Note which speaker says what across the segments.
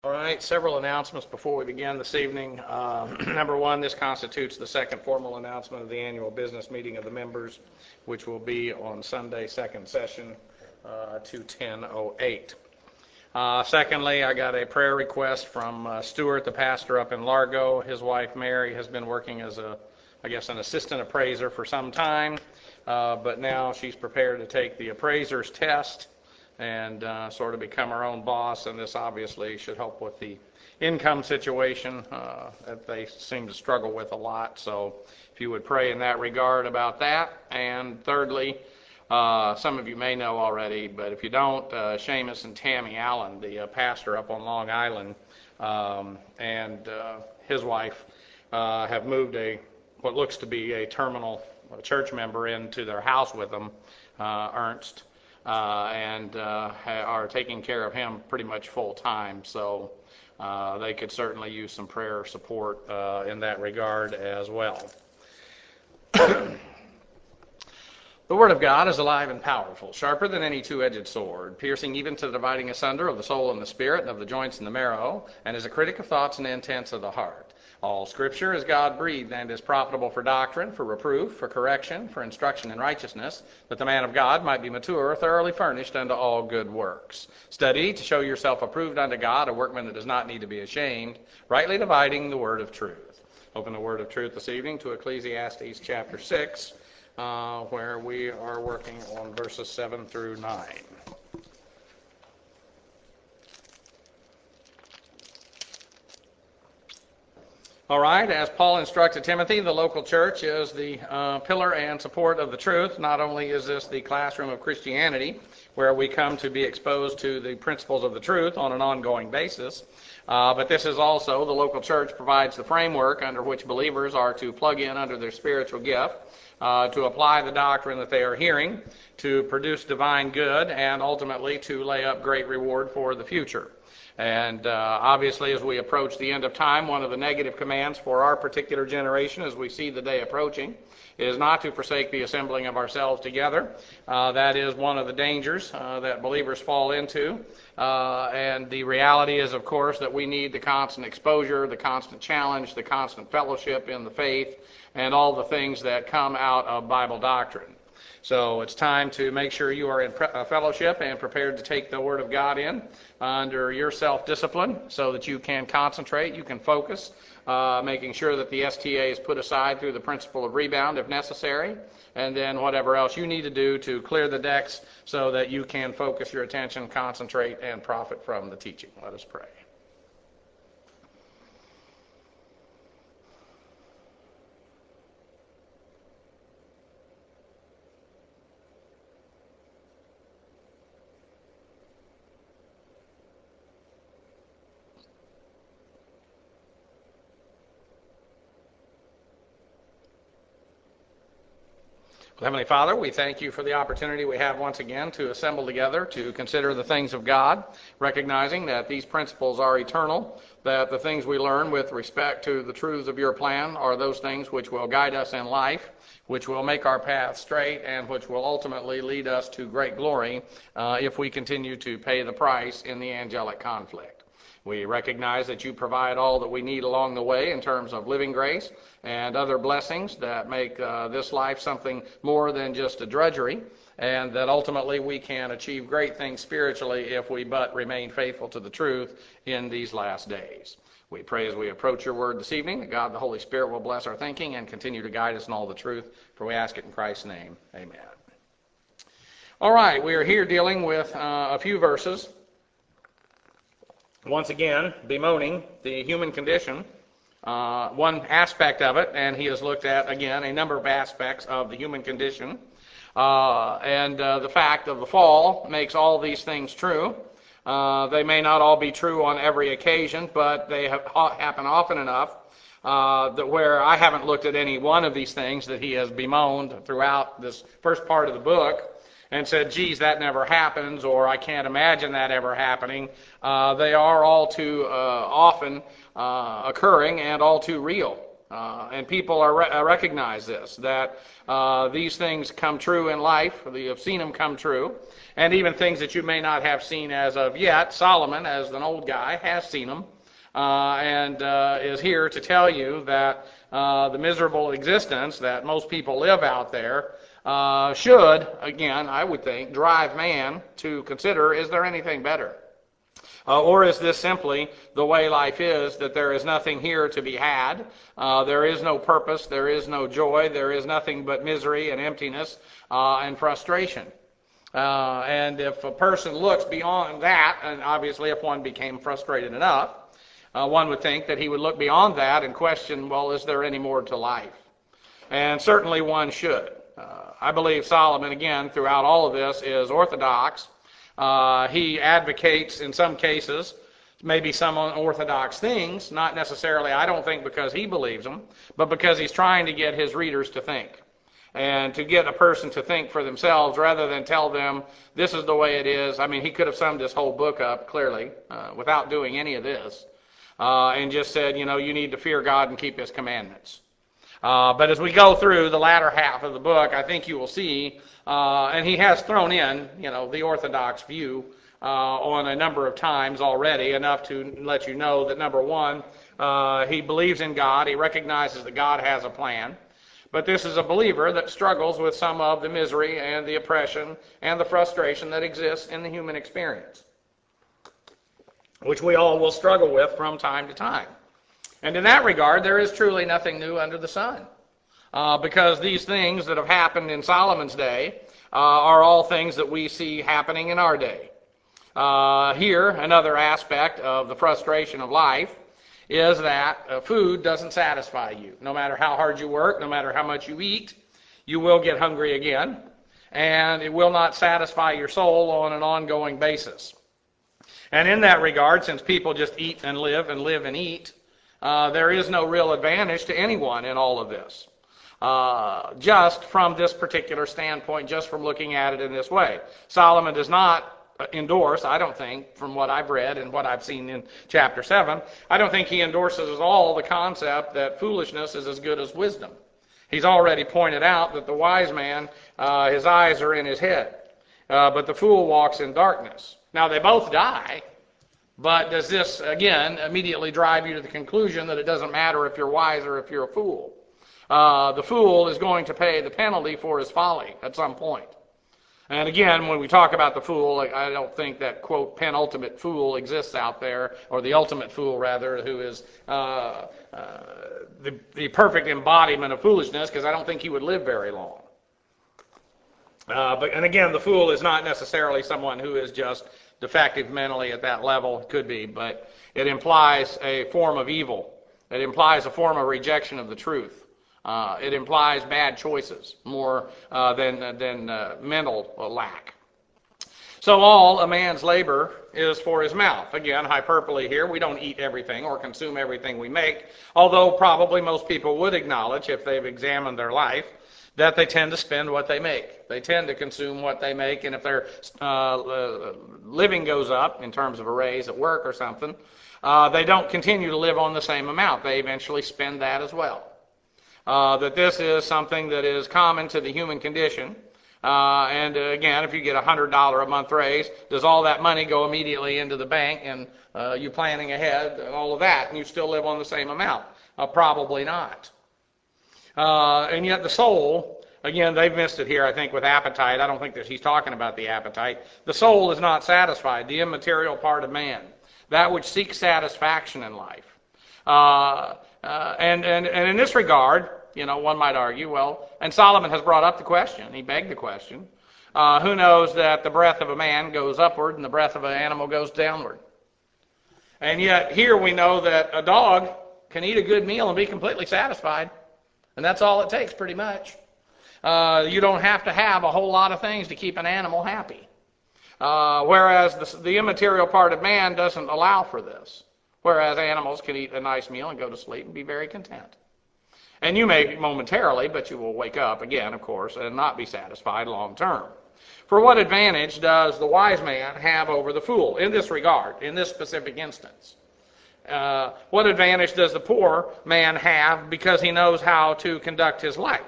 Speaker 1: All right, several announcements before we begin this evening. Number one, this constitutes the second formal announcement of the annual business meeting of the members, which will be on Sunday, second session, 2/10/08. Secondly, I got a prayer request from Stuart, the pastor up in Largo. His wife, Mary, has been working as an assistant appraiser for some time, but now she's prepared to take the appraiser's test and sort of become her own boss, and this obviously should help with the income situation that they seem to struggle with a lot. So if you would pray in that regard about that. And thirdly, some of you may know already, but if you don't, Seamus and Tammy Allen, the pastor up on Long Island, and his wife have moved what looks to be a terminal church member into their house with them, Ernst, and are taking care of him pretty much full time. So they could certainly use some prayer support in that regard as well. The Word of God is alive and powerful, sharper than any two-edged sword, piercing even to the dividing asunder of the soul and the spirit, and of the joints and the marrow, and is a critic of thoughts and intents of the heart. All Scripture is God-breathed and is profitable for doctrine, for reproof, for correction, for instruction in righteousness, that the man of God might be mature, thoroughly furnished unto all good works. Study to show yourself approved unto God, a workman that does not need to be ashamed, rightly dividing the word of truth. Open the word of truth this evening to Ecclesiastes chapter 6, where we are working on verses 7 through 9. All right, as Paul instructed Timothy, the local church is the pillar and support of the truth. Not only is this the classroom of Christianity, where we come to be exposed to the principles of the truth on an ongoing basis, but this is also, the local church provides the framework under which believers are to plug in under their spiritual gift, to apply the doctrine that they are hearing, to produce divine good, and ultimately to lay up great reward for the future. And obviously, as we approach the end of time, one of the negative commands for our particular generation as we see the day approaching is not to forsake the assembling of ourselves together. That is one of the dangers that believers fall into. And the reality is, of course, that we need the constant exposure, the constant challenge, the constant fellowship in the faith, and all the things that come out of Bible doctrine. So it's time to make sure you are in fellowship and prepared to take the Word of God in under your self-discipline so that you can concentrate, you can focus, making sure that the STA is put aside through the principle of rebound if necessary, and then whatever else you need to do to clear the decks so that you can focus your attention, concentrate, and profit from the teaching. Let us pray. Heavenly Father, we thank you for the opportunity we have once again to assemble together to consider the things of God, recognizing that these principles are eternal, that the things we learn with respect to the truths of your plan are those things which will guide us in life, which will make our path straight, and which will ultimately lead us to great glory if we continue to pay the price in the angelic conflict. We recognize that you provide all that we need along the way in terms of living grace and other blessings that make this life something more than just a drudgery, and that ultimately we can achieve great things spiritually if we but remain faithful to the truth in these last days. We pray as we approach your word this evening that God the Holy Spirit will bless our thinking and continue to guide us in all the truth, for we ask it in Christ's name. Amen. All right, we are here dealing with a few verses, once again bemoaning the human condition, one aspect of it, and he has looked at, again, a number of aspects of the human condition, and the fact of the fall makes all these things true. They may not all be true on every occasion, but they happen often enough that where I haven't looked at any one of these things that he has bemoaned throughout this first part of the book and said, geez, that never happens, or I can't imagine that ever happening. They are all too often occurring and all too real. And people recognize this, that these things come true in life. You have seen them come true. And even things that you may not have seen as of yet, Solomon, as an old guy, has seen them and is here to tell you that the miserable existence that most people live out there should, again, I would think, drive man to consider, is there anything better? Or is this simply the way life is, that there is nothing here to be had? There is no purpose, there is no joy, there is nothing but misery and emptiness and frustration. And if a person looks beyond that, and obviously if one became frustrated enough, one would think that he would look beyond that and question, well, is there any more to life? And certainly one should. I believe Solomon, again, throughout all of this, is orthodox. He advocates, in some cases, maybe some unorthodox things, not necessarily, I don't think, because he believes them, but because he's trying to get his readers to think. And to get a person to think for themselves rather than tell them this is the way it is. I mean, he could have summed this whole book up clearly without doing any of this and just said, you know, you need to fear God and keep his commandments. But as we go through the latter half of the book, I think you will see, and he has thrown in, you know, the orthodox view on a number of times already, enough to let you know that, number one, he believes in God. He recognizes that God has a plan. But this is a believer that struggles with some of the misery and the oppression and the frustration that exists in the human experience, which we all will struggle with from time to time. And in that regard, there is truly nothing new under the sun, because these things that have happened in Solomon's day are all things that we see happening in our day. Here, another aspect of the frustration of life is that food doesn't satisfy you. No matter how hard you work, no matter how much you eat, you will get hungry again, and it will not satisfy your soul on an ongoing basis. And in that regard, since people just eat and live and eat, there is no real advantage to anyone in all of this. Just from this particular standpoint, just from looking at it in this way. Solomon does not endorse, I don't think, from what I've read and what I've seen in chapter 7, I don't think he endorses at all the concept that foolishness is as good as wisdom. He's already pointed out that the wise man, his eyes are in his head, but the fool walks in darkness. Now, they both die, but does this, again, immediately drive you to the conclusion that it doesn't matter if you're wise or if you're a fool? The fool is going to pay the penalty for his folly at some point. And again, when we talk about the fool, I don't think that, quote, penultimate fool exists out there, or the ultimate fool, rather, who is the perfect embodiment of foolishness, because I don't think he would live very long. And again, the fool is not necessarily someone who is just defective mentally at that level. It could be, but it implies a form of evil. It implies a form of rejection of the truth. It implies bad choices more than mental lack. So all a man's labor is for his mouth. Again, hyperbole here. We don't eat everything or consume everything we make, although probably most people would acknowledge, if they've examined their life, that they tend to spend what they make. They tend to consume what they make, and if their living goes up in terms of a raise at work or something, they don't continue to live on the same amount. They eventually spend that as well. That this is something that is common to the human condition. And again, if you get a $100 a month raise, does all that money go immediately into the bank and you planning ahead and all of that, and you still live on the same amount? Probably not. And yet the soul, again, they've missed it here, I think, with appetite. I don't think that he's talking about the appetite. The soul is not satisfied, the immaterial part of man, that which seeks satisfaction in life. And in this regard, you know, one might argue, well, and Solomon has brought up the question, he begged the question, who knows that the breath of a man goes upward and the breath of an animal goes downward? And yet here we know that a dog can eat a good meal and be completely satisfied, and that's all it takes pretty much. You don't have to have a whole lot of things to keep an animal happy. Whereas the immaterial part of man doesn't allow for this. Whereas animals can eat a nice meal and go to sleep and be very content. And you may momentarily, but you will wake up again, of course, and not be satisfied long term. For what advantage does the wise man have over the fool in this regard, in this specific instance? What advantage does the poor man have because he knows how to conduct his life?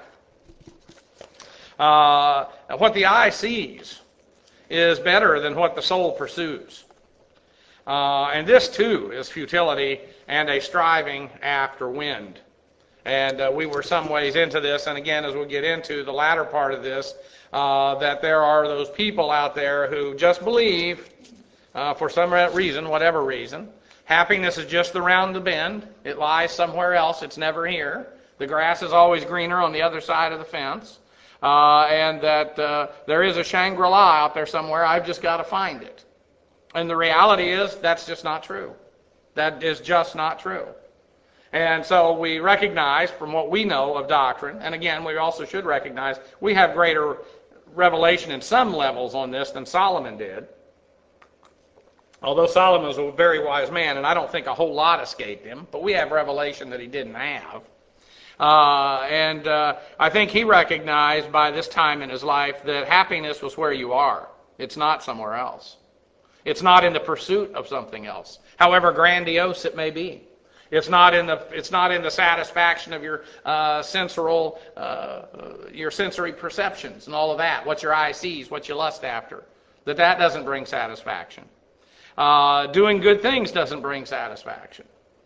Speaker 1: What the eye sees is better than what the soul pursues. And this, too, is futility and a striving after wind. And we were some ways into this, and again, as we'll get into the latter part of this, that there are those people out there who just believe, for some reason, whatever reason, happiness is just around the bend. It lies somewhere else. It's never here. The grass is always greener on the other side of the fence. And that there is a Shangri-La out there somewhere. I've just got to find it. And the reality is that's just not true. That is just not true. And so we recognize from what we know of doctrine, and again, we also should recognize we have greater revelation in some levels on this than Solomon did. Although Solomon was a very wise man, and I don't think a whole lot escaped him, but we have revelation that he didn't have. And I think he recognized by this time in his life that happiness was where you are. It's not somewhere else. It's not in the pursuit of something else, however grandiose it may be. It's not in the satisfaction of your your sensory perceptions and all of that. What your eye sees, what you lust after. That doesn't bring satisfaction. Doing good things doesn't bring satisfaction.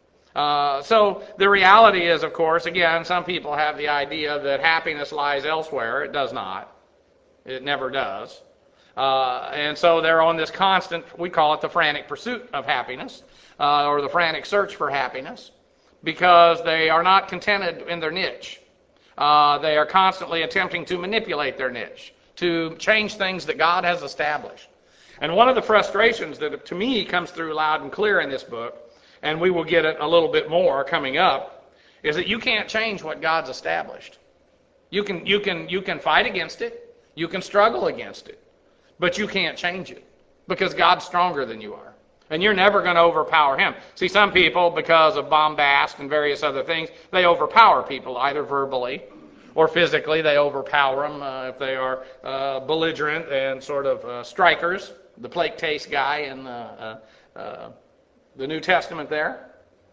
Speaker 1: So the reality is, of course, again, some people have the idea that happiness lies elsewhere. It does not. It never does. And so they're on this constant, we call it the frantic pursuit of happiness, or the frantic search for happiness, because they are not contented in their niche. They are constantly attempting to manipulate their niche, to change things that God has established. And one of the frustrations that to me comes through loud and clear in this book, and we will get it a little bit more coming up, is that you can't change what God's established. You can fight against it, you can struggle against it, but you can't change it because God's stronger than you are. And you're never going to overpower him. See, some people, because of bombast and various other things, they overpower people either verbally or physically. They overpower them if they are belligerent and sort of strikers. The plate taste guy in the New Testament there.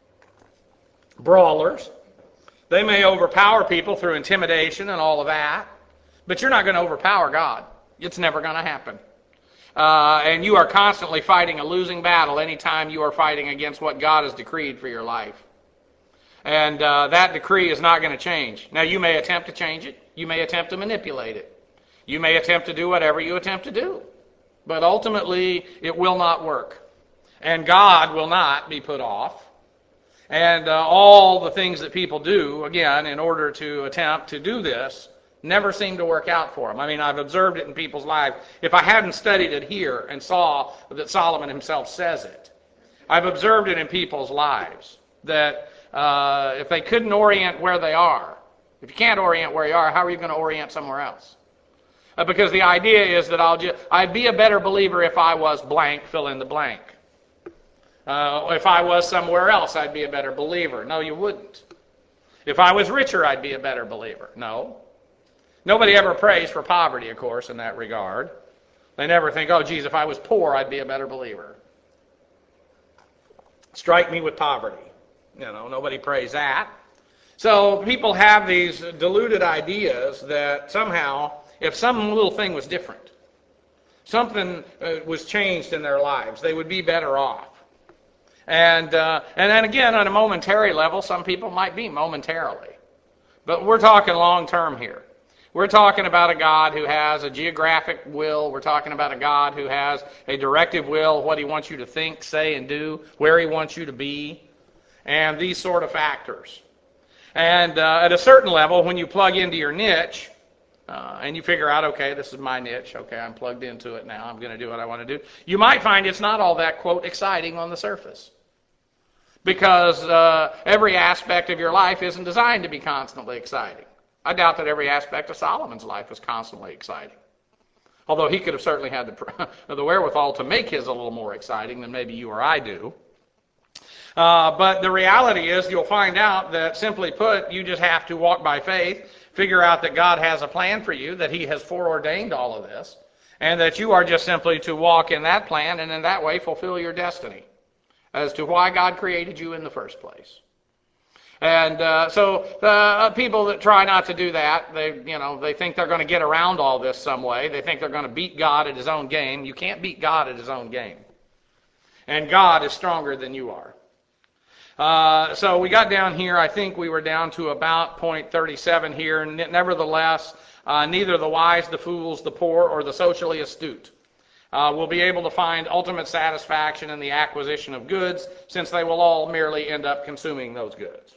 Speaker 1: Brawlers. They may overpower people through intimidation and all of that, but you're not going to overpower God. It's never going to happen. And you are constantly fighting a losing battle anytime you are fighting against what God has decreed for your life. And that decree is not going to change. Now, you may attempt to change it. You may attempt to manipulate it. You may attempt to do whatever you attempt to do. But ultimately, it will not work. And God will not be put off. And all the things that people do, again, in order to attempt to do this, never seem to work out for them. I mean, I've observed it in people's lives. If I hadn't studied it here and saw that Solomon himself says it, I've observed it in people's lives that if they couldn't orient where they are, if you can't orient where you are, how are you going to orient somewhere else? Because the idea is that I'd be a better believer if I was blank, fill in the blank. If I was somewhere else, I'd be a better believer. No, you wouldn't. If I was richer, I'd be a better believer. No. Nobody ever prays for poverty, of course, in that regard. They never think, oh, geez, if I was poor, I'd be a better believer. Strike me with poverty. Nobody prays that. So people have these deluded ideas that somehow, if some little thing was different, something was changed in their lives, they would be better off. And then again, on a momentary level, some people might be momentarily. But we're talking long term here. We're talking about a God who has a geographic will. We're talking about a God who has a directive will, what he wants you to think, say, and do, where he wants you to be, and these sort of factors. And at a certain level, when you plug into your niche, and you figure out, okay, this is my niche, okay, I'm plugged into it now, I'm going to do what I want to do, you might find it's not all that, quote, exciting on the surface. Because every aspect of your life isn't designed to be constantly exciting. I doubt that every aspect of Solomon's life was constantly exciting. Although he could have certainly had the wherewithal to make his a little more exciting than maybe you or I do. But the reality is you'll find out that, simply put, you just have to walk by faith, figure out that God has a plan for you, that he has foreordained all of this, and that you are just simply to walk in that plan and in that way fulfill your destiny. as to why God created you in the first place. And so the people that try not to do that, they think they're going to get around all this some way. They think they're going to beat God at his own game. You can't beat God at his own game. And God is stronger than you are. So we got down here, I think we were down to about point 37 here. Nevertheless, neither the wise, the fools, the poor, or the socially astute will be able to find ultimate satisfaction in the acquisition of goods, since they will all merely end up consuming those goods.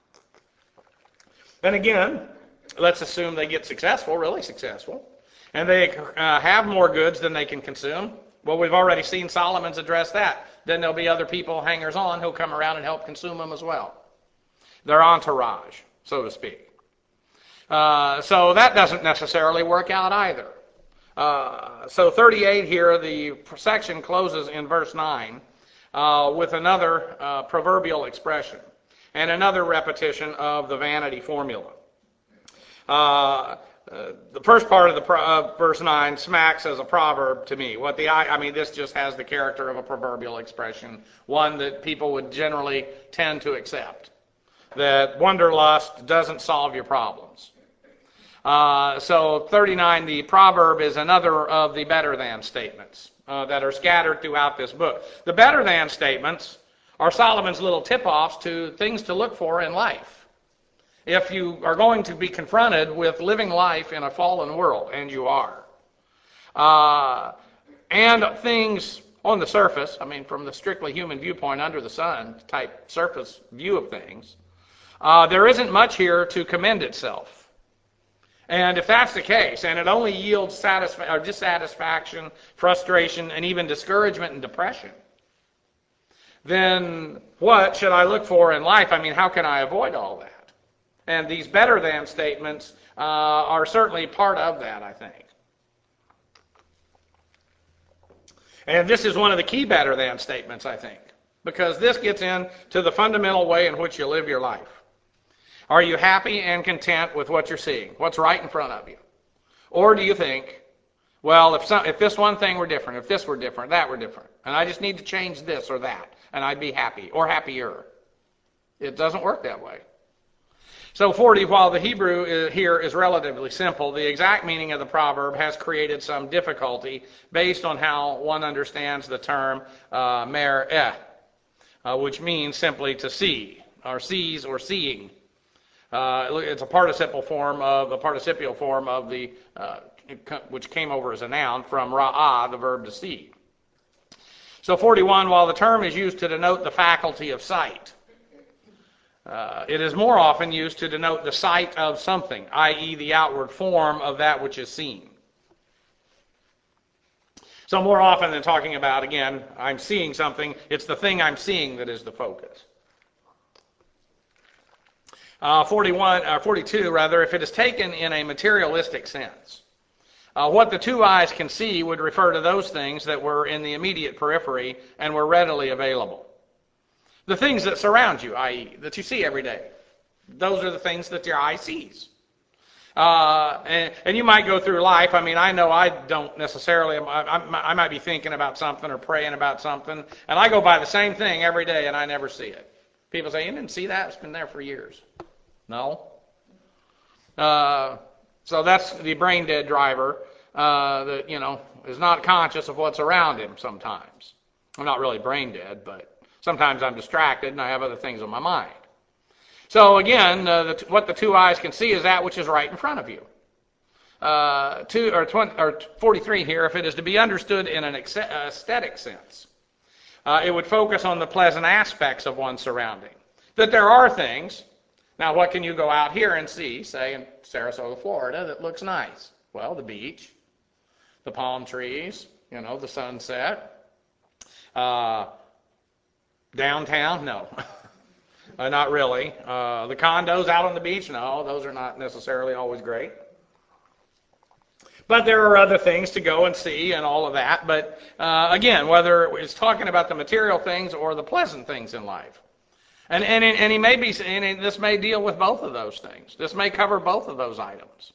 Speaker 1: And again, let's assume they get successful, really successful, and they have more goods than they can consume. Well, we've already seen Solomon's address that. Then there'll be other people, hangers-on, who'll come around and help consume them as well. Their entourage, so to speak. So that doesn't necessarily work out either. So 38 here, the section closes in verse 9 with another proverbial expression and another repetition of the vanity formula. The first part of the verse 9 smacks as a proverb to me. This just has the character of a proverbial expression, one that people would generally tend to accept. That wanderlust doesn't solve your problems. So 39, the proverb is another of the better than statements that are scattered throughout this book. The better than statements are Solomon's little tip-offs to things to look for in life. If you are going to be confronted with living life in a fallen world, and you are, and things on the surface, from the strictly human viewpoint, under the sun type surface view of things, there isn't much here to commend itself. And if that's the case, and it only yields dissatisfaction, frustration, and even discouragement and depression, then what should I look for in life? How can I avoid all that? And these better than statements are certainly part of that, I think. And this is one of the key better than statements, I think, because this gets into the fundamental way in which you live your life. Are you happy and content with what you're seeing, what's right in front of you? Or do you think, well, if this one thing were different, if this were different, that were different, and I just need to change this or that, and I'd be happy or happier? It doesn't work that way. So 40, while the Hebrew here is relatively simple, the exact meaning of the proverb has created some difficulty based on how one understands the term mer'eh, which means simply to see, or sees, or seeing. It's a participial form of the which came over as a noun from ra'ah, the verb to see. So 41, while the term is used to denote the faculty of sight, it is more often used to denote the sight of something, i.e. the outward form of that which is seen. So more often than talking about, again, I'm seeing something, it's the thing I'm seeing that is the focus. 42, if it is taken in a materialistic sense. What the two eyes can see would refer to those things that were in the immediate periphery and were readily available. The things that surround you, i.e., that you see every day. Those are the things that your eye sees. And you might go through life, I know I don't necessarily, I might be thinking about something or praying about something, and I go by the same thing every day and I never see it. People say, you didn't see that? It's been there for years. No. So that's the brain dead driver that, is not conscious of what's around him sometimes. I'm not really brain dead, but sometimes I'm distracted and I have other things on my mind. So again, what the two eyes can see is that which is right in front of you. 43 here, if it is to be understood in an aesthetic sense, it would focus on the pleasant aspects of one's surrounding. That there are things. Now, what can you go out here and see, say in Sarasota, Florida, that looks nice? Well, the beach, the palm trees, the sunset. Downtown? No. Not really. The condos out on the beach? No, those are not necessarily always great. But there are other things to go and see and all of that. But again, whether it's talking about the material things or the pleasant things in life. And he may be, and this may deal with both of those things. This may cover both of those items.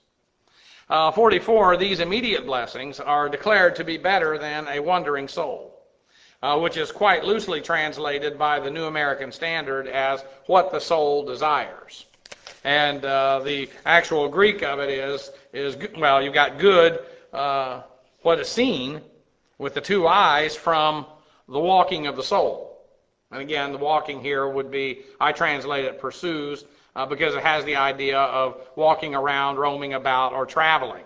Speaker 1: 44, these immediate blessings are declared to be better than a wandering soul. which is quite loosely translated by the New American Standard as what the soul desires. And the actual Greek of it is well, you've got good, what is seen with the two eyes from the walking of the soul. And again, the walking here would be, I translate it pursues, because it has the idea of walking around, roaming about, or traveling.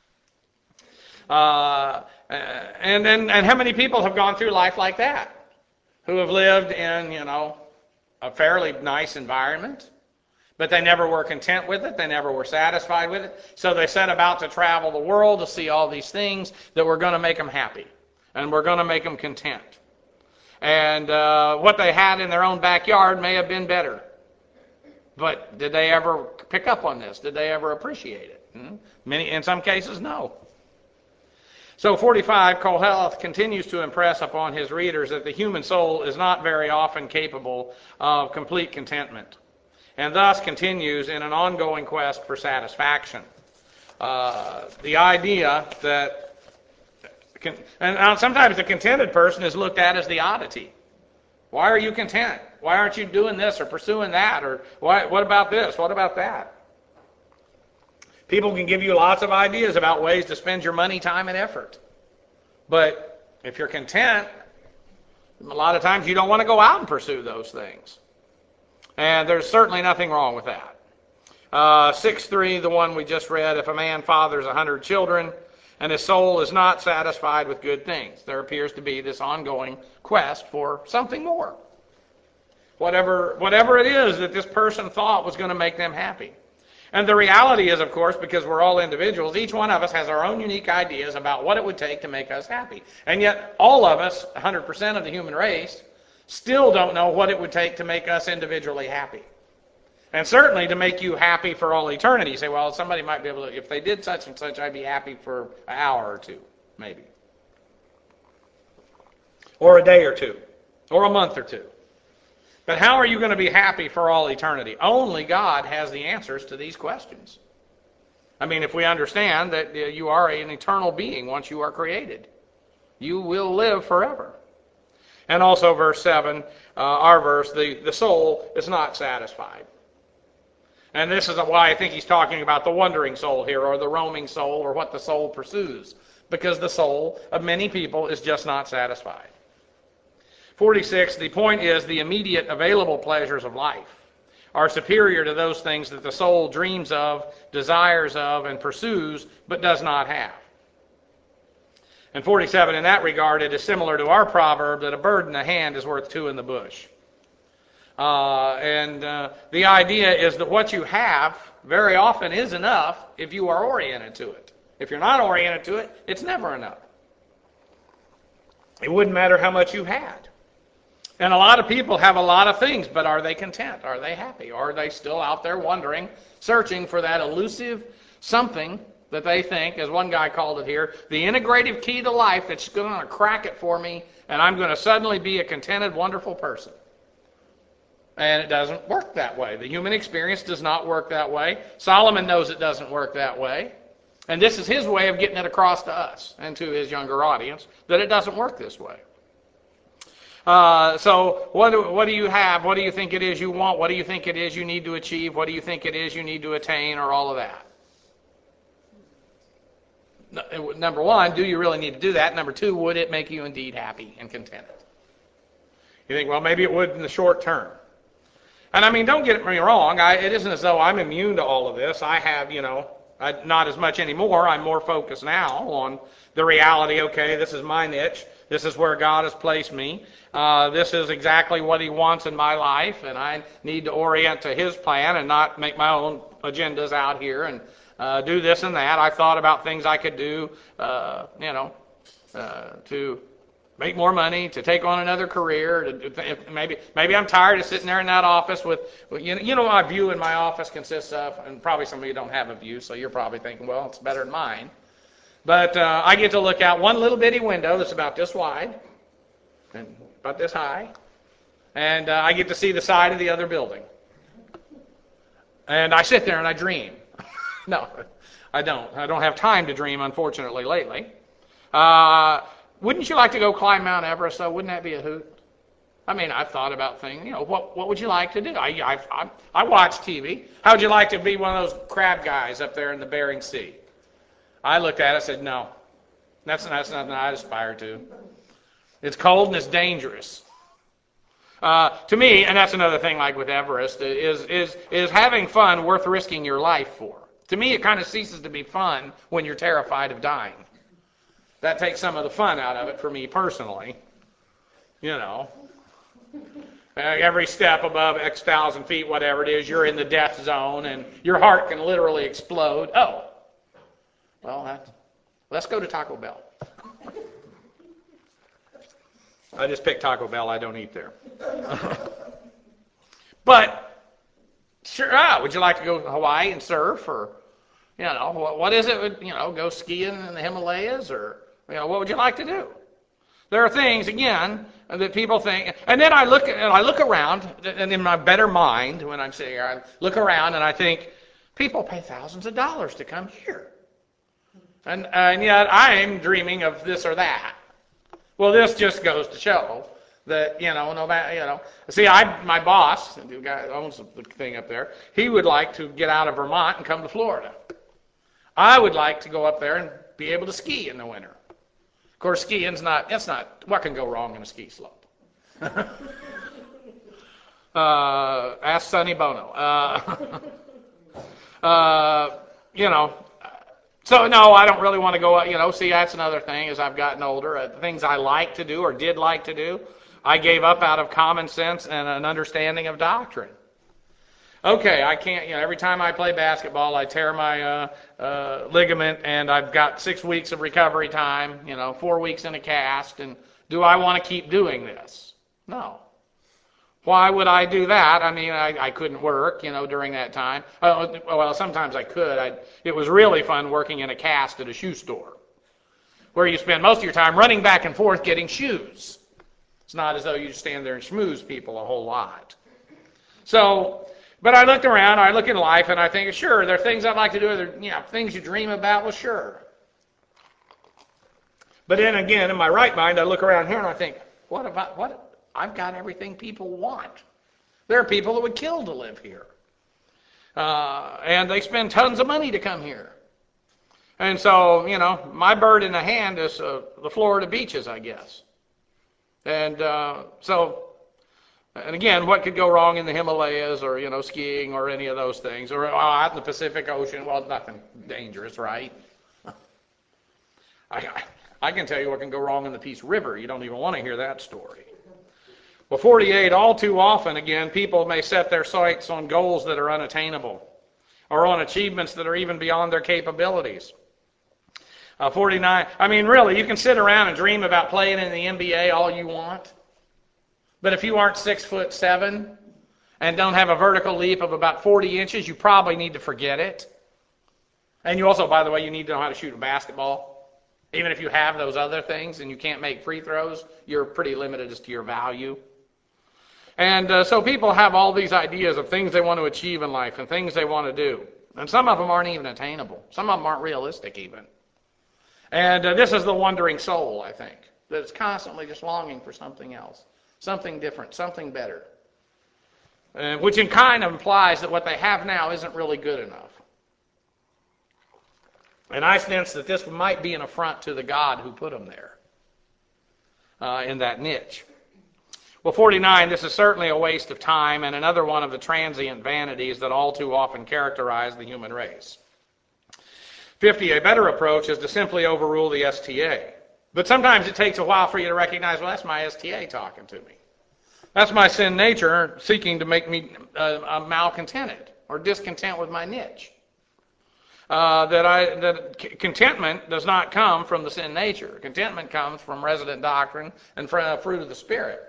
Speaker 1: And how many people have gone through life like that? Who have lived in, a fairly nice environment, but they never were content with it. They never were satisfied with it. So they set about to travel the world to see all these things that were going to make them happy and were going to make them content. And what they had in their own backyard may have been better. But did they ever pick up on this? Did they ever appreciate it? In some cases, no. So 45, Koheleth continues to impress upon his readers that the human soul is not very often capable of complete contentment, and thus continues in an ongoing quest for satisfaction. The idea that, and sometimes the contented person is looked at as the oddity. Why are you content? Why aren't you doing this or pursuing that? Or what about this? What about that? People can give you lots of ideas about ways to spend your money, time, and effort. But if you're content, a lot of times you don't want to go out and pursue those things. And there's certainly nothing wrong with that. 6:3, the one we just read, if a man fathers 100 children and his soul is not satisfied with good things, there appears to be this ongoing quest for something more. Whatever it is that this person thought was going to make them happy. And the reality is, of course, because we're all individuals, each one of us has our own unique ideas about what it would take to make us happy. And yet all of us, 100% of the human race, still don't know what it would take to make us individually happy. And certainly to make you happy for all eternity. You say, well, somebody might be able to, if they did such and such, I'd be happy for an hour or two, maybe. Or a day or two. Or a month or two. But how are you going to be happy for all eternity? Only God has the answers to these questions. I mean, if we understand that you are an eternal being once you are created, you will live forever. And also verse 7, our verse, the soul is not satisfied. And this is why I think he's talking about the wandering soul here, or the roaming soul, or what the soul pursues. Because the soul of many people is just not satisfied. 46, the point is the immediate available pleasures of life are superior to those things that the soul dreams of, desires of, and pursues, but does not have. And 47, in that regard, it is similar to our proverb that a bird in the hand is worth two in the bush. The idea is that what you have very often is enough if you are oriented to it. If you're not oriented to it, it's never enough. It wouldn't matter how much you had. And a lot of people have a lot of things, but are they content? Are they happy? Or are they still out there wondering, searching for that elusive something that they think, as one guy called it here, the integrative key to life that's going to crack it for me, and I'm going to suddenly be a contented, wonderful person. And it doesn't work that way. The human experience does not work that way. Solomon knows it doesn't work that way. And this is his way of getting it across to us and to his younger audience, that it doesn't work this way. So what do you have? What do you think it is you want? What do you think it is you need to achieve? What do you think it is you need to attain, or all of that? Number one, do you really need to do that? Number two, would it make you indeed happy and contented? You think, well, maybe it would in the short term. And I mean, don't get me wrong. It isn't as though I'm immune to all of this. I have, not as much anymore. I'm more focused now on the reality, okay, this is my niche. This is where God has placed me. This is exactly what He wants in my life, and I need to orient to His plan and not make my own agendas out here and do this and that. I've thought about things I could do, to make more money, to take on another career. Maybe I'm tired of sitting there in that office with my view in my office consists of, and probably some of you don't have a view, so you're probably thinking, well, it's better than mine. But I get to look out one little bitty window that's about this wide and about this high, and I get to see the side of the other building. And I sit there and I dream. No, I don't. I don't have time to dream, unfortunately, lately. Wouldn't you like to go climb Mount Everest, though? Wouldn't that be a hoot? I mean, I've thought about things, what would you like to do? I watch TV. How would you like to be one of those crab guys up there in the Bering Sea? I looked at it and said, no, that's nothing I'd aspire to. It's cold and it's dangerous. To me, and that's another thing like with Everest, is having fun worth risking your life for? To me, it kind of ceases to be fun when you're terrified of dying. That takes some of the fun out of it for me personally. Every step above X thousand feet, whatever it is, you're in the death zone and your heart can literally explode. Oh, well, let's go to Taco Bell. I just picked Taco Bell. I don't eat there. But, sure, would you like to go to Hawaii and surf? Or, what is it? Go skiing in the Himalayas? Or, what would you like to do? There are things, again, that people think, and then I look around, and in my better mind, when I'm sitting here, I look around and I think, people pay thousands of dollars to come here. And yet I'm dreaming of this or that. Well, this just goes to show that, no matter, see, my boss, the guy that owns the thing up there, he would like to get out of Vermont and come to Florida. I would like to go up there and be able to ski in the winter. Of course, skiing's not, what can go wrong in a ski slope? Ask Sonny Bono. So, no, I don't really want to go, see, that's another thing as I've gotten older. Things I like to do or did like to do, I gave up out of common sense and an understanding of doctrine. Okay, I can't, every time I play basketball, I tear my ligament, and I've got 6 weeks of recovery time, 4 weeks in a cast, and do I want to keep doing this? No. Why would I do that? I mean, I couldn't work, during that time. Well, sometimes I could. It was really fun working in a cast at a shoe store, where you spend most of your time running back and forth getting shoes. It's not as though you stand there and schmooze people a whole lot. So, but I looked around, I look in life, and I think, sure, there are things I'd like to do, there, things you dream about, well, sure. But then again, in my right mind, I look around here and I think, what? I've got everything people want. There are people that would kill to live here. And they spend tons of money to come here. And so, my bird in the hand is the Florida beaches, I guess. And and again, what could go wrong in the Himalayas or, skiing or any of those things? Or out in the Pacific Ocean? Well, nothing dangerous, right? I can tell you what can go wrong in the Peace River. You don't even want to hear that story. Well, 48, all too often, again, people may set their sights on goals that are unattainable or on achievements that are even beyond their capabilities. 49, I mean, really, you can sit around and dream about playing in the NBA all you want, but if you aren't 6'7" and don't have a vertical leap of about 40 inches, you probably need to forget it. And you also, by the way, you need to know how to shoot a basketball. Even if you have those other things and you can't make free throws, you're pretty limited as to your value. And so people have all these ideas of things they want to achieve in life and things they want to do. And some of them aren't even attainable. Some of them aren't realistic even. And this is the wandering soul, I think, that is constantly just longing for something else, something different, something better, which in kind of implies that what they have now isn't really good enough. And I sense that this might be an affront to the God who put them there in that niche. Well, 49, this is certainly a waste of time and another one of the transient vanities that all too often characterize the human race. 50, a better approach is to simply overrule the STA. But sometimes it takes a while for you to recognize, well, that's my STA talking to me. That's my sin nature seeking to make me malcontented or discontent with my niche. That contentment does not come from the sin nature. Contentment comes from resident doctrine and from fruit of the Spirit.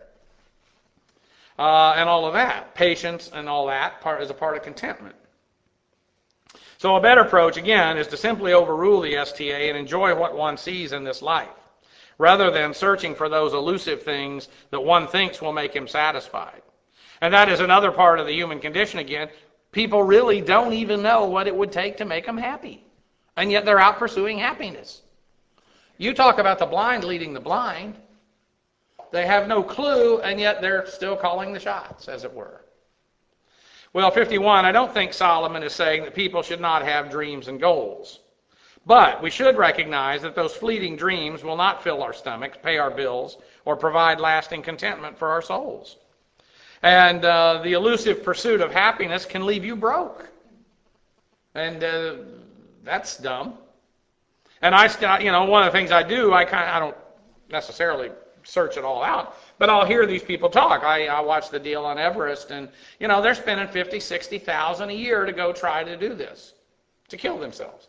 Speaker 1: And all of that. Patience and all that is a part of contentment. So a better approach, again, is to simply overrule the STA and enjoy what one sees in this life, rather than searching for those elusive things that one thinks will make him satisfied. And that is another part of the human condition again. People really don't even know what it would take to make them happy. And yet they're out pursuing happiness. You talk about the blind leading the blind. They have no clue, and yet they're still calling the shots, as it were. Well, 51, I don't think Solomon is saying that people should not have dreams and goals. But we should recognize that those fleeting dreams will not fill our stomachs, pay our bills, or provide lasting contentment for our souls. And the elusive pursuit of happiness can leave you broke. And that's dumb. And one of the things I do, I don't necessarily search it all out, but I'll hear these people talk. I watch the deal on Everest, and they're spending $50,000, $60,000 a year to go try to do this, to kill themselves.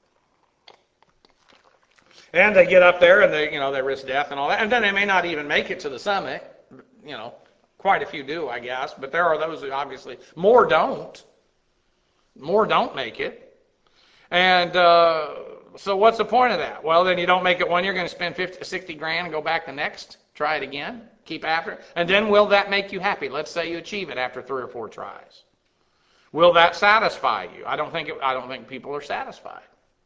Speaker 1: And they get up there and they risk death and all that, and then they may not even make it to the summit. Quite a few do, I guess, but there are those who obviously more don't make it. And so what's the point of that? Well, then you don't make it one year, you're going to spend $50,000 to $60,000 and go back the next, try it again, keep after it. And then will that make you happy? Let's say you achieve it after 3 or 4 tries. Will that satisfy you? I don't think people are satisfied.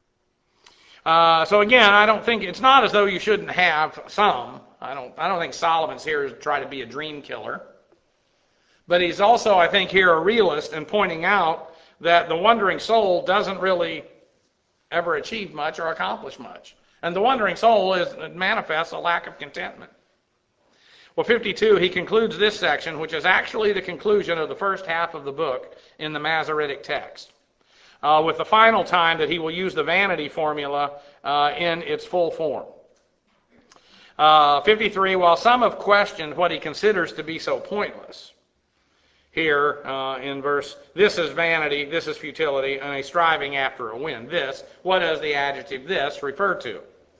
Speaker 1: So again, I don't think it's not as though you shouldn't have some. I don't think Solomon's here to try to be a dream killer. But he's also, I think, here a realist in pointing out that the wandering soul doesn't really ever achieve much or accomplish much. And the wandering soul manifests a lack of contentment. Well, 52, he concludes this section, which is actually the conclusion of the first half of the book in the Masoretic text, with the final time that he will use the vanity formula in its full form. 53, while some have questioned what he considers to be so pointless, here in verse, this is vanity, this is futility, and a striving after a wind. This, what does the adjective this refer to?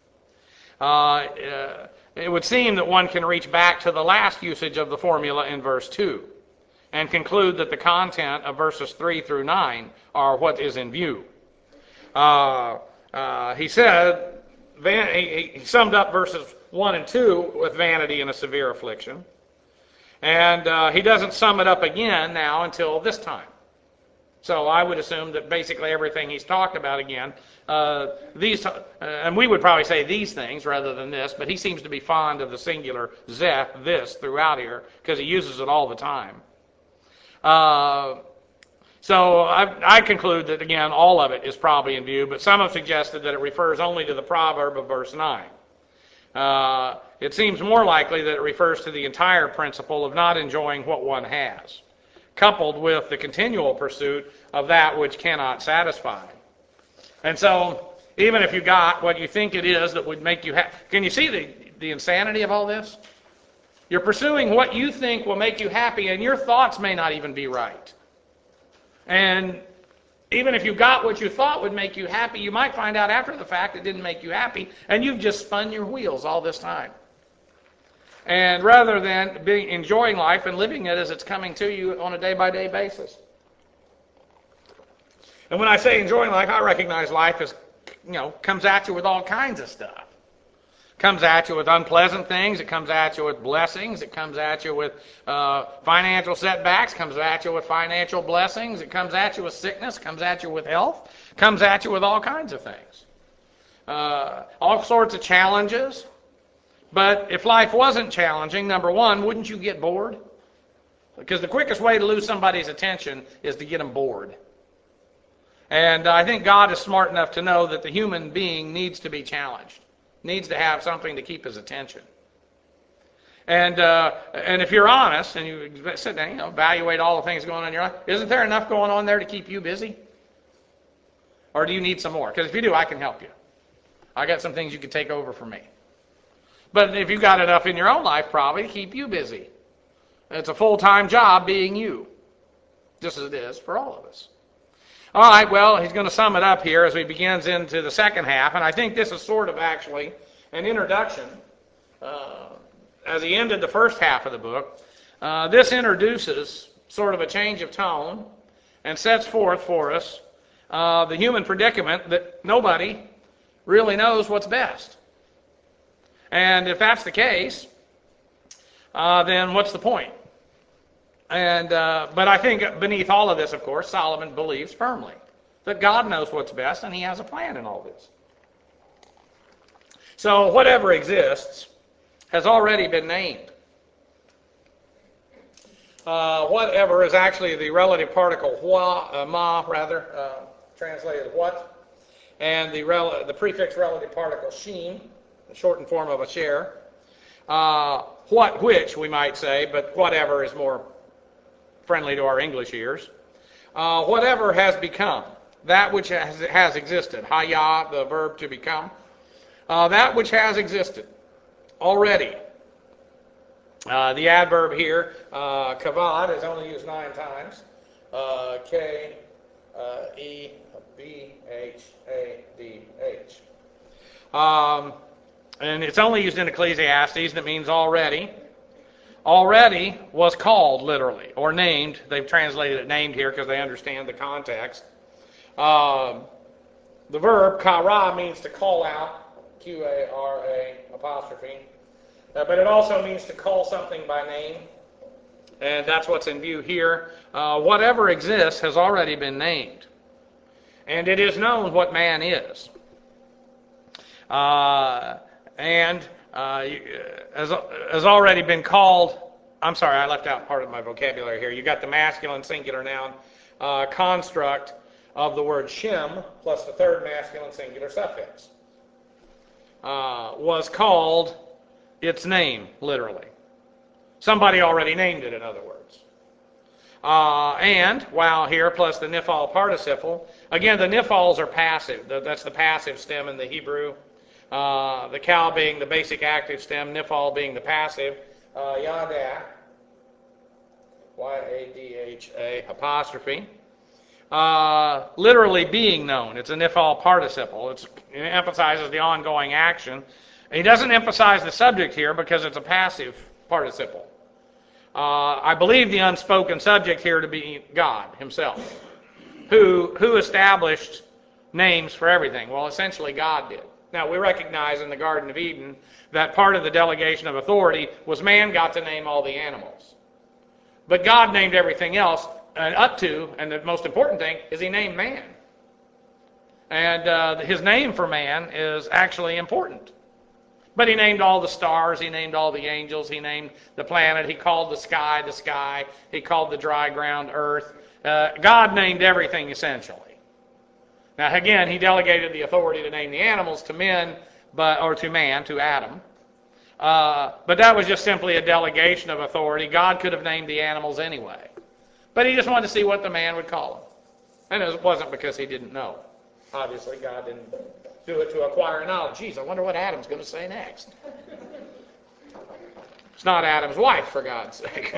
Speaker 1: It would seem that one can reach back to the last usage of the formula in verse 2 and conclude that the content of verses 3 through 9 are what is in view. He said, he summed up verses 1 and 2 with vanity and a severe affliction. And he doesn't sum it up again now until this time. So I would assume that basically everything he's talked about again, and we would probably say these things rather than this, but he seems to be fond of the singular zeth, this, throughout here, because he uses it all the time. So I conclude that, again, all of it is probably in view, but some have suggested that it refers only to the proverb of verse 9. It seems more likely that it refers to the entire principle of not enjoying what one has, coupled with the continual pursuit of that which cannot satisfy. And so, even if you got what you think it is that would make you happy, can you see the insanity of all this? You're pursuing what you think will make you happy, and your thoughts may not even be right. And even if you got what you thought would make you happy, you might find out after the fact it didn't make you happy, and you've just spun your wheels all this time. And rather than enjoying life and living it as it's coming to you on a day-by-day basis. And when I say enjoying life, I recognize life as, comes at you with all kinds of stuff. Comes at you with unpleasant things. It comes at you with blessings. It comes at you with financial setbacks. Comes at you with financial blessings. It comes at you with sickness. Comes at you with health. Comes at you with all kinds of things. All sorts of challenges. But if life wasn't challenging, number one, wouldn't you get bored? Because the quickest way to lose somebody's attention is to get them bored. And I think God is smart enough to know that the human being needs to be challenged. Needs to have something to keep his attention. And if you're honest and you sit down, evaluate all the things going on in your life, isn't there enough going on there to keep you busy? Or do you need some more? Because if you do, I can help you. I got some things you can take over for me. But if you've got enough in your own life, probably to keep you busy. It's a full-time job being you, just as it is for all of us. All right, well, he's going to sum it up here as he begins into the second half, and I think this is sort of actually an introduction. As he ended the first half of the book, this introduces sort of a change of tone and sets forth for us the human predicament that nobody really knows what's best. And if that's the case, then what's the point? And but I think beneath all of this, of course, Solomon believes firmly that God knows what's best, and he has a plan in all this. So whatever exists has already been named. Whatever is actually the relative particle translated what, and the prefix relative particle sheen, the shortened form of asher. Which we might say, but whatever is more friendly to our English ears. Whatever has become, that which has existed. Haya, the verb to become. That which has existed already. The adverb here, kavod, is only used 9 times. K-E-B-H-A-D-H. And it's only used in Ecclesiastes, that means already. Already was called, literally, or named. They've translated it named here because they understand the context. The verb, kara, means to call out, Q-A-R-A, apostrophe. But it also means to call something by name. And that's what's in view here. Whatever exists has already been named. And it is known what man is. And has already been called, I'm sorry, I left out part of my vocabulary here. You got the masculine singular noun construct of the word Shem plus the third masculine singular suffix. Was called its name, literally. Somebody already named it, in other words. And, while here, plus the nifal participle. Again, the nifals are passive. That's the passive stem in the Hebrew. The kal being the basic active stem, nifal being the passive. Yada, Y-A-D-H-A, apostrophe. Literally being known. It's a nifal participle. It emphasizes the ongoing action. And he doesn't emphasize the subject here because it's a passive participle. I believe the unspoken subject here to be God himself, who established names for everything. Well, essentially God did. Now, we recognize in the Garden of Eden that part of the delegation of authority was man got to name all the animals. But God named everything else, and the most important thing is he named man. And his name for man is actually important. But he named all the stars, he named all the angels, he named the planet, he called the sky, he called the dry ground earth. God named everything essentially. Now again, he delegated the authority to name the animals to men, to Adam. But that was just simply a delegation of authority. God could have named the animals anyway. But he just wanted to see what the man would call them. And it wasn't because he didn't know. Obviously, God didn't do it to acquire knowledge. Geez, I wonder what Adam's going to say next. It's not Adam's wife, for God's sake.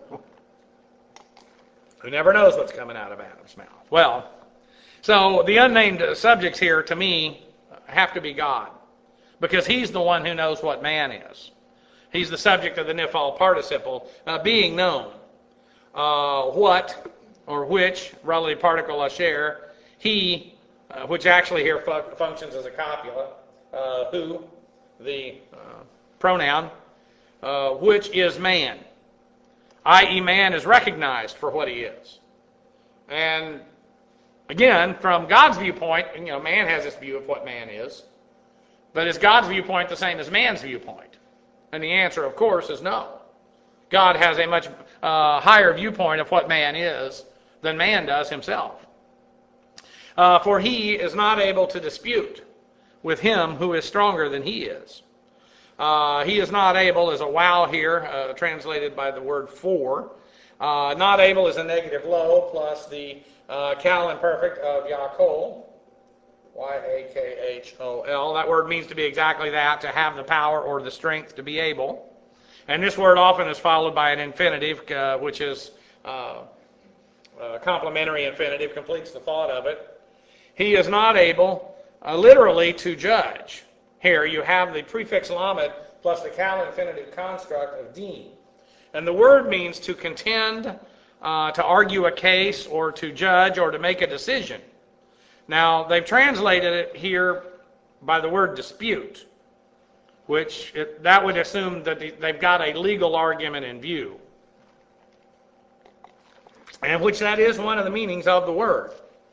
Speaker 1: Who never knows what's coming out of Adam's mouth. Well, so the unnamed subjects here, to me, have to be God. Because he's the one who knows what man is. He's the subject of the nifal participle, being known. What, or which, relative particle asher, he, which actually here functions as a copula, who, the pronoun, which is man, i.e. man is recognized for what he is. And again, from God's viewpoint, man has this view of what man is, but is God's viewpoint the same as man's viewpoint? And the answer, of course, is no. God has a much higher viewpoint of what man is than man does himself. For he is not able to dispute with him who is stronger than he is. He is not able is a wow here, translated by the word for. Not able is a negative low plus the cal imperfect of Yakol, Y-A-K-H-O-L. That word means to be exactly that, to have the power or the strength to be able. And this word often is followed by an infinitive, which is complementary infinitive, completes the thought of it. He is not able, literally, to judge. Here you have the prefix lamed plus the cal infinitive construct of din. And the word means to contend, to argue a case, or to judge, or to make a decision. Now, they've translated it here by the word dispute, which that would assume that they've got a legal argument in view. And which that is one of the meanings of the word.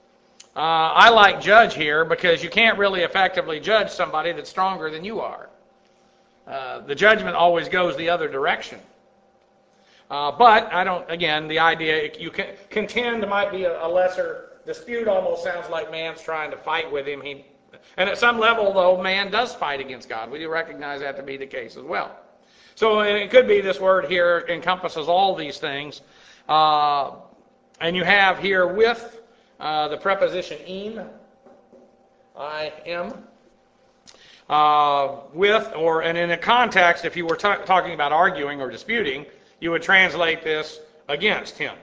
Speaker 1: I like judge here because you can't really effectively judge somebody that's stronger than you are. The judgment always goes the other direction. But I don't, again, the idea, you can contend might be a lesser dispute, almost sounds like man's trying to fight with him. And at some level, though, man does fight against God. We do recognize that to be the case as well. So it could be this word here encompasses all these things. And you have here with the preposition im, I-M, with, and in a context, if you were talking about arguing or disputing, you would translate this against him,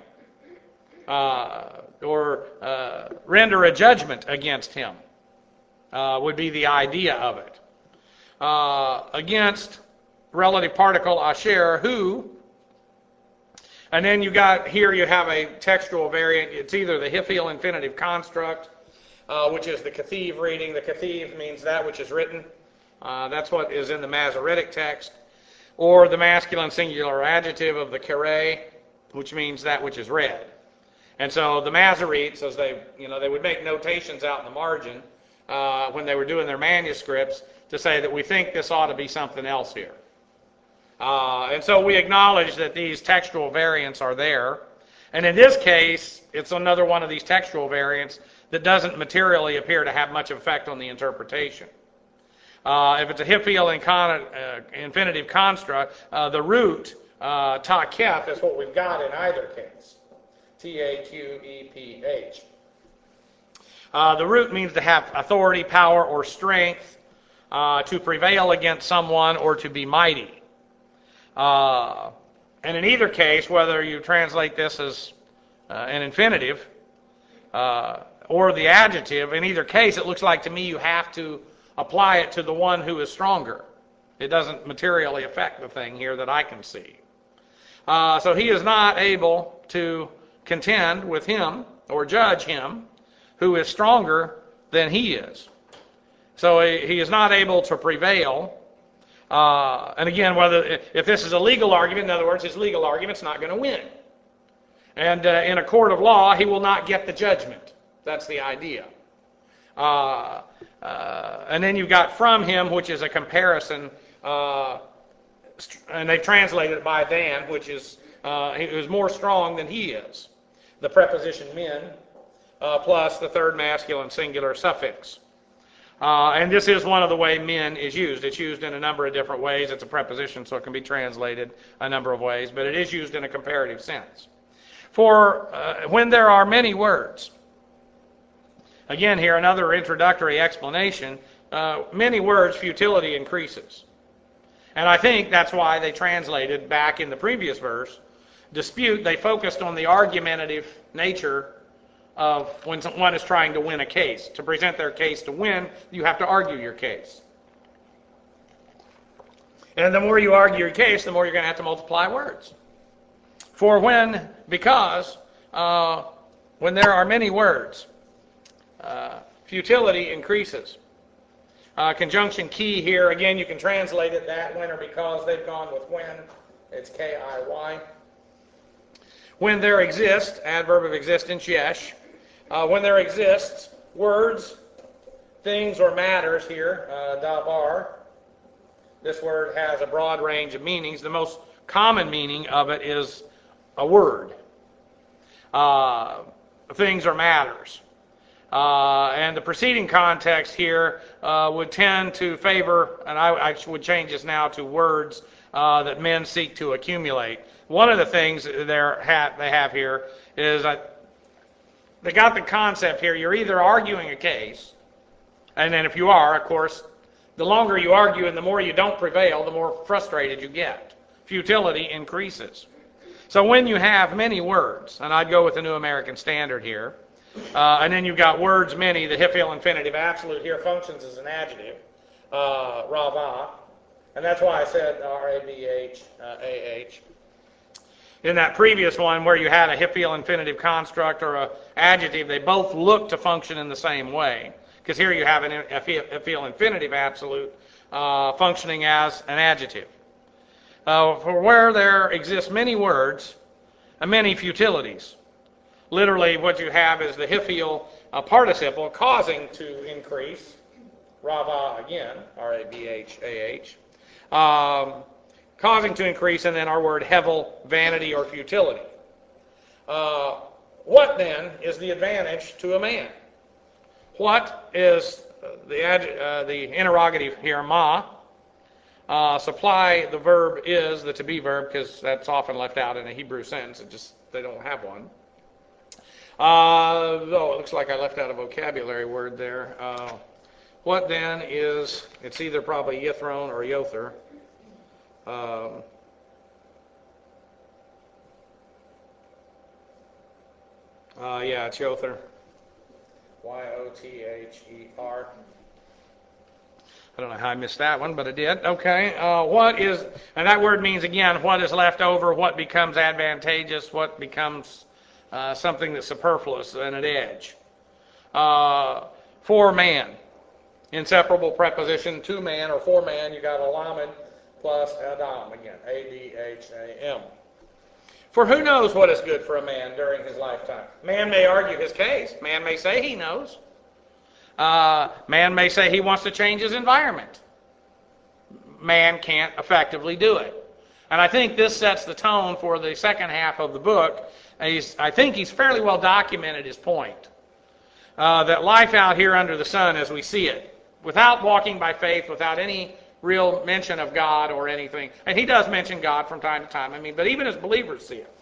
Speaker 1: or render a judgment against him, would be the idea of it. Against relative particle asher, who, and then you got here you have a textual variant. It's either the Hiphil infinitive construct, which is the Kethiv reading. The Kethiv means that which is written. That's what is in the Masoretic text. Or the masculine singular adjective of the Kere, which means that which is read. And so the Masoretes, as they would make notations out in the margin when they were doing their manuscripts to say that we think this ought to be something else here. And so we acknowledge that these textual variants are there. And in this case, it's another one of these textual variants that doesn't materially appear to have much effect on the interpretation. If it's a Hiphil infinitive construct, the root, taketh, is what we've got in either case. T-A-Q-E-P-H. The root means to have authority, power, or strength, to prevail against someone, or to be mighty. And in either case, whether you translate this as an infinitive or the adjective, in either case, it looks like to me you have to apply it to the one who is stronger. It doesn't materially affect the thing here that I can see. So he is not able to contend with him or judge him who is stronger than he is. So he is not able to prevail. And again, if this is a legal argument, in other words, his legal argument's not going to win. And in a court of law, he will not get the judgment. That's the idea. And then you've got from him, which is a comparison, and they translate it by than, which is he is more strong than he is. The preposition men plus the third masculine singular suffix. And this is one of the way men is used. It's used in a number of different ways. It's a preposition, so it can be translated a number of ways, but it is used in a comparative sense. For when there are many words, again here another introductory explanation, many words, futility increases. And I think that's why they translated back in the previous verse, dispute, they focused on the argumentative nature of when one is trying to win a case. To present their case to win, you have to argue your case. And the more you argue your case, the more you're going to have to multiply words. Because when there are many words, futility increases. Conjunction key here, again, you can translate it that, when or because. They've gone with when. It's K-I-Y. When there exists, adverb of existence, yesh. When there exists words, things, or matters here, davar. This word has a broad range of meanings. The most common meaning of it is a word. Things or matters. And the preceding context here would tend to favor, and I would change this now to words that men seek to accumulate. One of the things they have here is they got the concept here. You're either arguing a case, and then if you are, of course, the longer you argue and the more you don't prevail, the more frustrated you get. Futility increases. So when you have many words, and I'd go with the New American Standard here, and then you've got words many, the Hiphil infinitive absolute here functions as an adjective, rava, and that's why I said R-A-V-H-A-H. In that previous one where you had a Hiphil infinitive construct or an adjective, they both look to function in the same way. Because here you have a Hiphil infinitive absolute functioning as an adjective. For where there exist many words and many futilities. Literally, what you have is the hiphil participle causing to increase. Rava again, R-A-V-H-A-H. Causing to increase, and then our word hevel, vanity or futility. What then is the advantage to a man? What is the interrogative here, ma? Supply the verb is, the to be verb, because that's often left out in a Hebrew sentence. They don't have one. It looks like I left out a vocabulary word there. What then is, it's either probably yithron or yother. Yeah, it's yother. Y-O-T-H-E-R. I don't know how I missed that one, but I did. Okay. What is, and that word means, again, what is left over, what becomes advantageous, what becomes something that's superfluous and an edge. For man. Inseparable preposition, to man or for man, you got a lamed plus Adam again, A-D-H-A-M. For who knows what is good for a man during his lifetime? Man may argue his case. Man may say he knows. Man may say he wants to change his environment. Man can't effectively do it. And I think this sets the tone for the second half of the book. I think he's fairly well documented his point. That life out here under the sun as we see it, without walking by faith, without any real mention of God or anything. And he does mention God from time to time. But even as believers see it.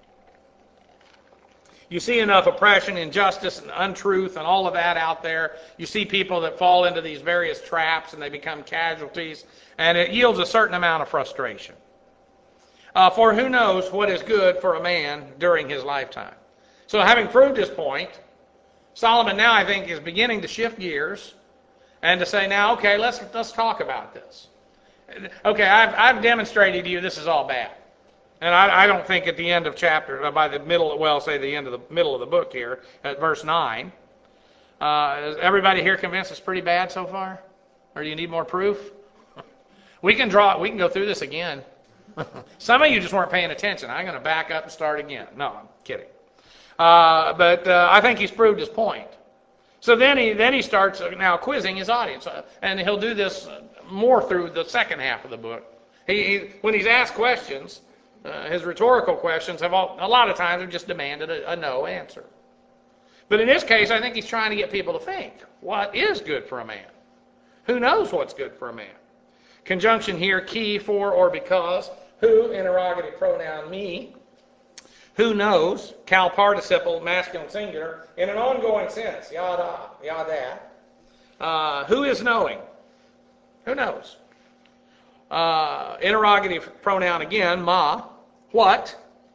Speaker 1: You see enough oppression, injustice, and untruth and all of that out there. You see people that fall into these various traps and they become casualties. And it yields a certain amount of frustration. For who knows what is good for a man during his lifetime. So having proved his point, Solomon now, I think, is beginning to shift gears and to say, now, okay, let's talk about this. Okay, I've demonstrated to you this is all bad. And I don't think at the end of chapter, by the middle, well, say the end of the middle of the book here, at verse 9, is everybody here convinced it's pretty bad so far? Or do you need more proof? We can go through this again. Some of you just weren't paying attention. I'm going to back up and start again. No, I'm kidding. But I think he's proved his point. So then he starts now quizzing his audience, and he'll do this more through the second half of the book. When he's asked questions, his rhetorical questions have a lot of times have just demanded a no answer. But in this case, I think he's trying to get people to think, what is good for a man? Who knows what's good for a man? Conjunction here, key, for, or because. Who, interrogative pronoun, me. Who knows, cal participle, masculine singular, in an ongoing sense, yada, yada. Who is knowing? Who knows? Interrogative pronoun again, ma. What?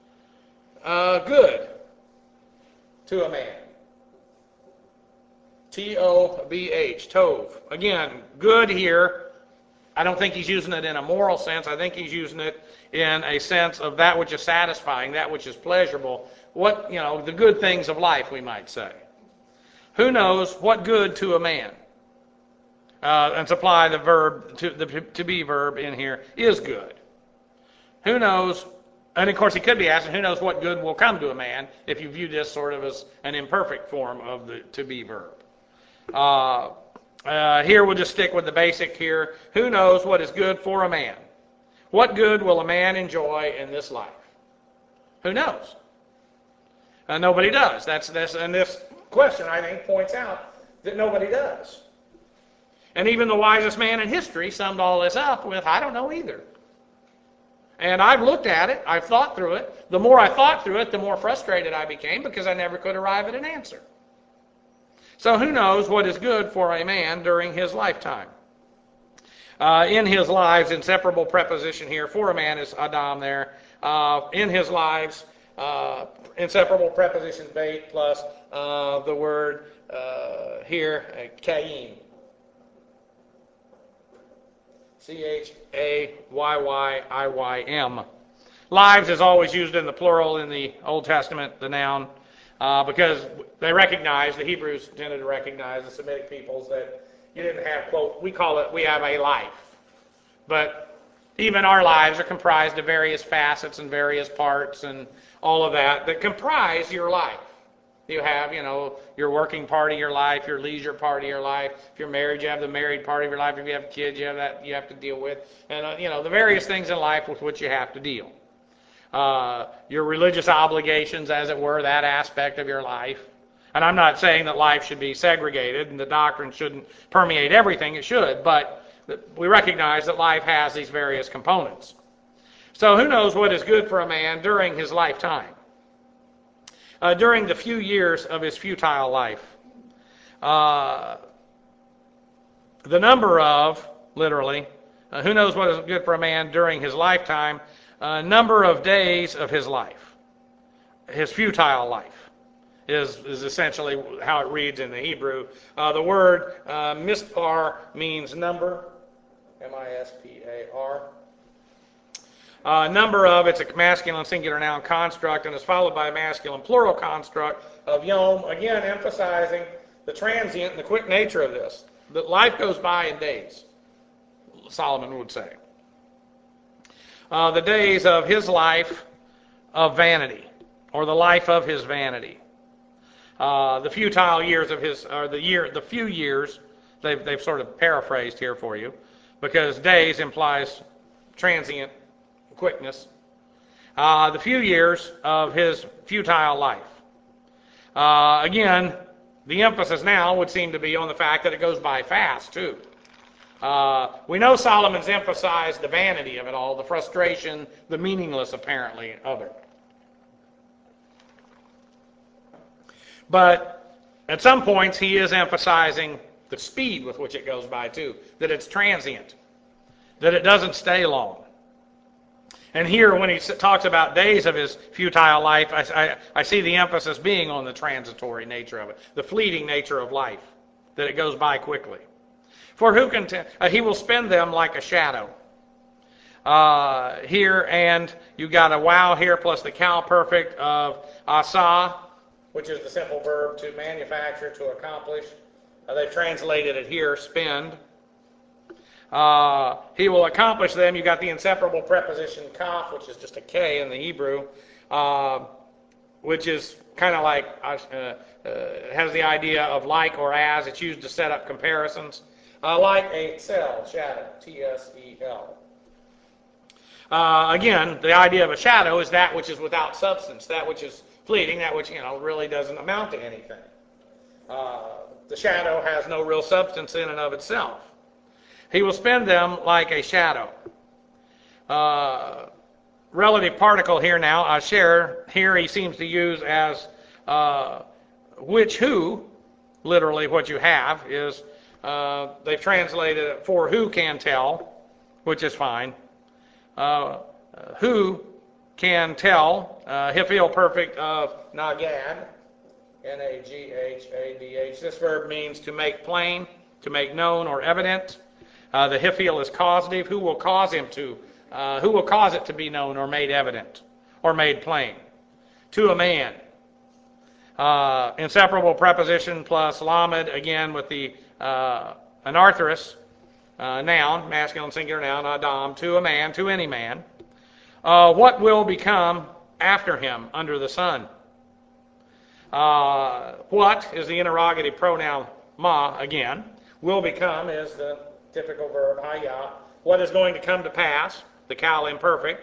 Speaker 1: Good to a man. T-O-B-H, tov. Again, good here. I don't think he's using it in a moral sense. I think he's using it in a sense of that which is satisfying, that which is pleasurable. The good things of life, we might say. Who knows what good to a man? And supply the verb, the to be verb in here, is good. Who knows, and of course he could be asking, who knows what good will come to a man if you view this sort of as an imperfect form of the to be verb. Here we'll just stick with the basic here. Who knows what is good for a man? What good will a man enjoy in this life? Who knows? Nobody does. And this question, I think, points out that nobody does. And even the wisest man in history summed all this up with, I don't know either. And I've looked at it. I've thought through it. The more I thought through it, the more frustrated I became because I never could arrive at an answer. So who knows what is good for a man during his lifetime? In his lives, inseparable preposition here. For a man is Adam there. In his lives, inseparable preposition bait plus the word here, Cain. C-H-A-Y-Y-I-Y-M. Lives is always used in the plural in the Old Testament, the noun, because they recognize, the Hebrews tended to recognize, the Semitic peoples, that you didn't have, quote, we have a life. But even our lives are comprised of various facets and various parts and all of that comprise your life. You have, your working part of your life, your leisure part of your life. If you're married, you have the married part of your life. If you have kids, you have that you have to deal with. And, the various things in life with which you have to deal. Your religious obligations, as it were, that aspect of your life. And I'm not saying that life should be segregated and the doctrine shouldn't permeate everything. It should, but we recognize that life has these various components. So who knows what is good for a man during his lifetime? During the few years of his futile life. The number of, literally, who knows what is good for a man during his lifetime, number of days of his life, his futile life, is essentially how it reads in the Hebrew. The word mispar means number, M-I-S-P-A-R. Number of, it's a masculine singular noun construct, and is followed by a masculine plural construct of yom, again emphasizing the transient and the quick nature of this. That life goes by in days, Solomon would say. The days of his life of vanity, or the life of his vanity. The futile years of his, or the few years, they've sort of paraphrased here for you, because days implies transient quickness. The few years of his futile life. Again, the emphasis now would seem to be on the fact that it goes by fast, too. We know Solomon's emphasized the vanity of it all, the frustration, the meaningless, apparently, of it. But at some points, he is emphasizing the speed with which it goes by, too, that it's transient, that it doesn't stay long. And here, when he talks about days of his futile life, I see the emphasis being on the transitory nature of it, the fleeting nature of life, that it goes by quickly. For who can tell? He will spend them like a shadow. Here, and you got a wow here plus the cow perfect of asa, which is the simple verb to manufacture, to accomplish. They've translated it here, spend. He will accomplish them. You got the inseparable preposition kaf, which is just a K in the Hebrew, which is kind of like, has the idea of like or as. It's used to set up comparisons. Like a cell, shadow, T-S-E-L. Again, the idea of a shadow is that which is without substance, that which is fleeting, that which, really doesn't amount to anything. The shadow has no real substance in and of itself. He will spend them like a shadow. Relative particle here now, asher, here he seems to use as which who, literally what you have is, they've translated it for who can tell, which is fine. Who can tell, Hifil perfect of Nagad, N-A-G-H-A-D-H. This verb means to make plain, to make known or evident. The Hifil is causative. Who will cause him to? Who will cause it to be known or made evident or made plain? To a man. Inseparable preposition plus lamed, again with the anarthrous noun, masculine singular noun, adam, to a man, to any man. What will become after him under the sun? What is the interrogative pronoun ma, again. Will become is the typical verb haya. What is going to come to pass? The Kal imperfect.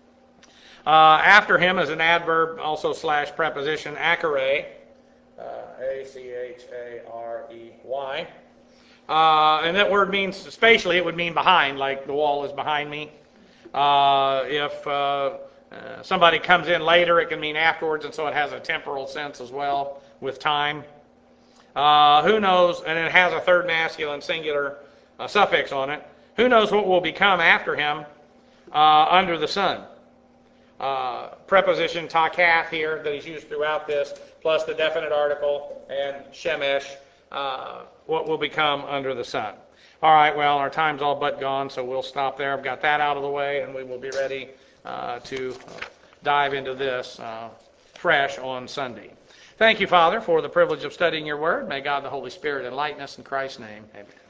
Speaker 1: After him is an adverb, also slash preposition, acharei, A-C-H-A-R-E-Y. And that word means, spatially, it would mean behind, like the wall is behind me. If somebody comes in later, it can mean afterwards, and so it has a temporal sense as well with time. Who knows, and it has a third masculine singular suffix on it. Who knows what will become after him under the sun? Preposition takath here that is used throughout this, plus the definite article and shemesh, what will become under the sun. All right, well, our time's all but gone, so we'll stop there. I've got that out of the way, and we will be ready to dive into this fresh on Sunday. Thank you, Father, for the privilege of studying your word. May God the Holy Spirit enlighten us in Christ's name. Amen.